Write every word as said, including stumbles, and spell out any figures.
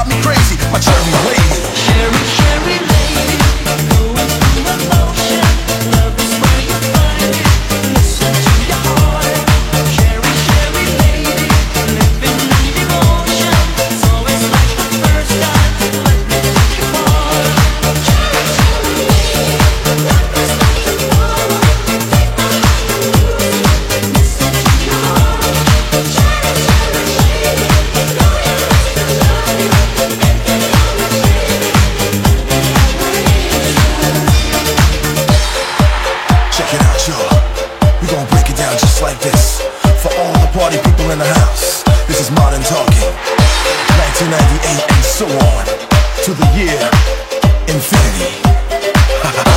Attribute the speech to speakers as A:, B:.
A: drive me crazy, my cherry lady.
B: Cherry, cherry lady, going through emotion. Love is where you find it. Listen to your heart. Cherry, cherry lady, living in devotion. It's always like the first time. Let me take you far. Cherry, cherry lady, love is like the fall. Take my heart to lose. Listen to your heart. Cherry, cherry lady, know you must be loving. And get on the baby.
A: Check it out, y'all. We gon' break it down just like this. For all the party people in the house, this is Modern Talking. nineteen ninety-eight and so on, to the year infinity.